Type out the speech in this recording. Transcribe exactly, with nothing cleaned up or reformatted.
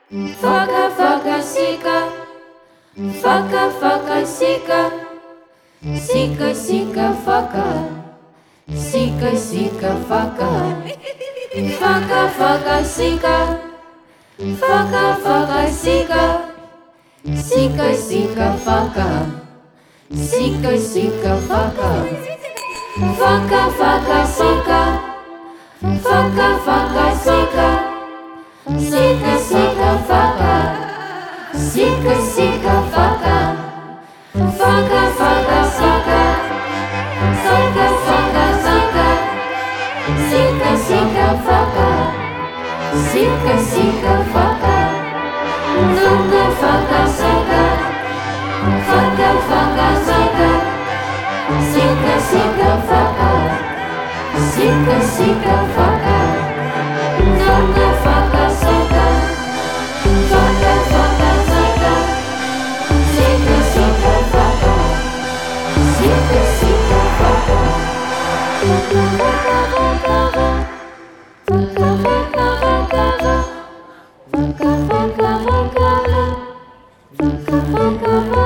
Faca, faca, sica, faca, faca, sica, sica, sica, faca, sica, sica, faca, faca, faca, sica, faca, faca, sica, sica, sica, faca, sica, sica, faca, faca, faca, sica, faca, faca, sica. Sica, sica, faca, sica, sica, faca, faca, faca, sica, sica, sica, sica, sica, sica, faca, sica, sica, faca, faca, faca, sica, faca, faca, sica, sica, sica, faca, sica, sica, faca, faca, faca, sica. Faca, faca, sica, sica, sica, faca, sica, sica, faca. Faca, faca, faca, faca, faca, faca, faca, faca, faca, faca, faca, faca.